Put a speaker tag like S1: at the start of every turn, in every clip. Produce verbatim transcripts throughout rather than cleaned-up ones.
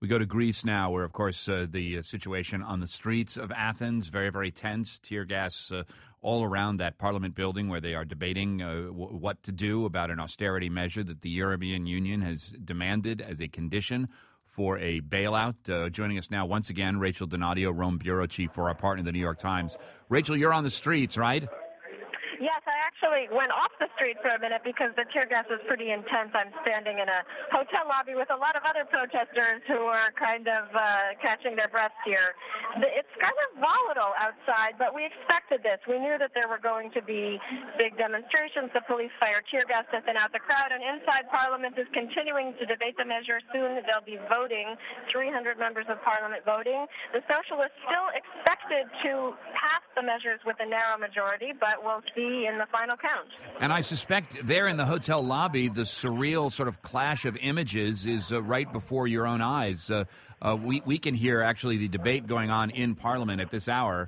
S1: We go to Greece now, where, of course, uh, the uh, situation on the streets of Athens, very, very tense. Tear gas uh, all around that parliament building where they are debating uh, w- what to do about an austerity measure that the European Union has demanded as a condition for a bailout. Uh, joining us now, once again, Rachel Donadio, Rome bureau chief for our partner, the New York Times. Rachel, you're on the streets, right?
S2: Yes, I actually went off the street for a minute because the tear gas was pretty intense. I'm standing in a hotel lobby with a lot of other protesters who are kind of uh, catching their breaths here. It's kind of volatile outside, but we expected this. We knew that there were going to be big demonstrations. The police fired tear gas to thin out the crowd, and inside Parliament is continuing to debate the measure. Soon they'll be voting, three hundred members of Parliament voting. The Socialists still expected to pass the measures with a narrow majority, but we'll see in the final count.
S1: And I suspect there in the hotel lobby, the surreal sort of clash of images is uh, right before your own eyes. Uh, uh, we, we can hear actually the debate going on in Parliament at this hour.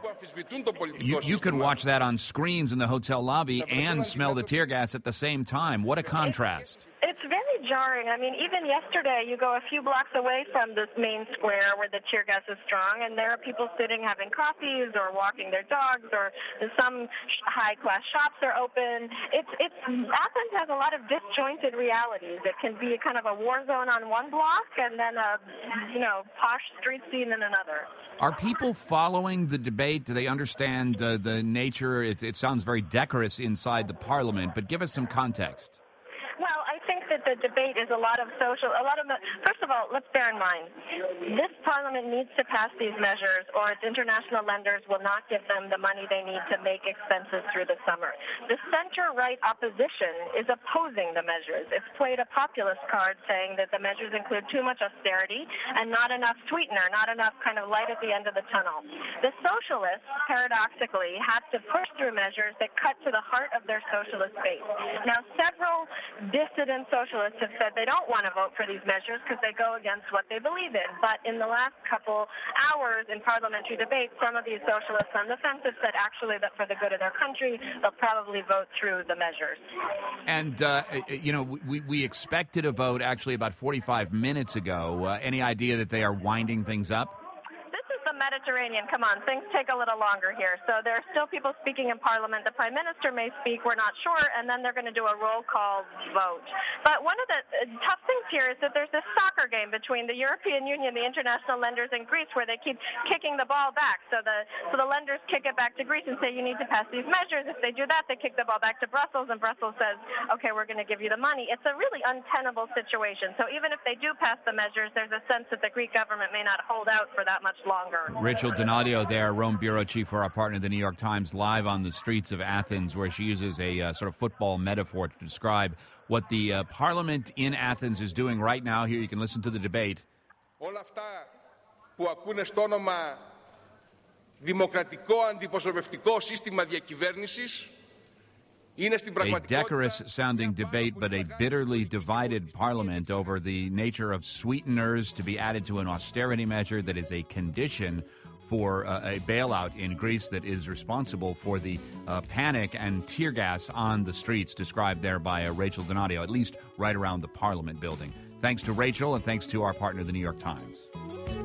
S1: You, you could watch that on screens in the hotel lobby and smell the tear gas at the same time. What a contrast.
S2: It's very jarring. I mean, even yesterday, you go a few blocks away from this main square where the tear gas is strong, and there are people sitting having coffees or walking their dogs, or some high-class shops are open. It's it's Athens has a lot of disjointed realities. It can be kind of a war zone on one block, and then a you know posh street scene in another.
S1: Are people following the debate? Do they understand uh, the nature? It, it sounds very decorous inside the Parliament, but give us some context.
S2: Well, I think that the debate is a lot of social, a lot of, first of all, let's bear in mind, this Parliament needs to pass these measures or its international lenders will not give them the money they need to make expenses through the summer. The center-right opposition is opposing the measures. It's played a populist card saying that the measures include too much austerity and not enough sweetener, not enough kind of light at the end of the tunnel. The socialists, paradoxically, have to push through measures that cut to the heart of their socialist base. Now, several dissident socialists have said they don't want to vote for these measures because they go against what they believe in. But in the last couple hours in parliamentary debate, some of these socialists on the fence have said actually that for the good of their country, they'll probably vote through the measures.
S1: And, uh, you know, we, we expected a vote actually about forty-five minutes ago. Uh, any idea that they are winding things up?
S2: Mediterranean. Come on, things take a little longer here. So there are still people speaking in Parliament. The Prime Minister may speak, we're not sure, and then they're going to do a roll call vote. But one of the tough things here is that there's this soccer game between the European Union, the international lenders, and Greece where they keep kicking the ball back. So the so the lenders kick it back to Greece and say, you need to pass these measures. If they do that, they kick the ball back to Brussels, and Brussels says, okay, we're going to give you the money. It's a really untenable situation. So even if they do pass the measures, there's a sense that the Greek government may not hold out for that much longer.
S1: Rachel Donadio there, Rome bureau chief for our partner, the New York Times, live on the streets of Athens, where she uses a uh, sort of football metaphor to describe what the uh, Parliament in Athens is doing right now. Here you can listen to the debate.
S3: Όλα αυτά που ακούνε στο όνομα δημοκρατικό αντιπροσωπευτικό σύστημα διακυβέρνησης.
S1: A decorous-sounding debate, but a bitterly divided parliament over the nature of sweeteners to be added to an austerity measure that is a condition for uh, a bailout in Greece that is responsible for the uh, panic and tear gas on the streets described there by uh, Rachel Donadio, at least right around the Parliament building. Thanks to Rachel, and thanks to our partner, the New York Times.